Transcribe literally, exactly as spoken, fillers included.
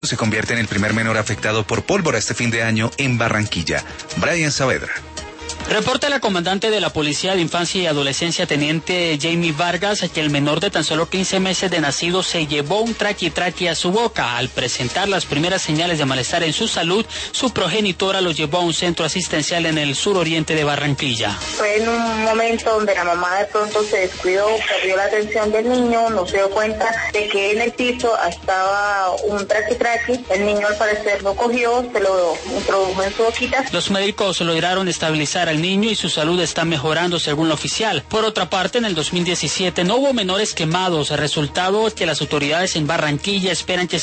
Se convierte en el primer menor afectado por pólvora este fin de año en Barranquilla. Brian Saavedra. Reporta la comandante de la Policía de Infancia y Adolescencia, teniente Jamie Vargas, que el menor de tan solo quince meses de nacido se llevó un traqui-traqui a su boca. Al presentar las primeras señales de malestar en su salud, su progenitora lo llevó a un centro asistencial en el suroriente de Barranquilla. Fue en un momento donde la mamá de pronto se descuidó, perdió la atención del niño, no se dio cuenta de que en el piso estaba un traqui-traqui. El niño al parecer lo cogió, se lo introdujo en su boquita. Los médicos lograron estabilizar al niño y su salud está mejorando según lo oficial. Por otra parte, en el dos mil diecisiete no hubo menores quemados, resultado que las autoridades en Barranquilla esperan que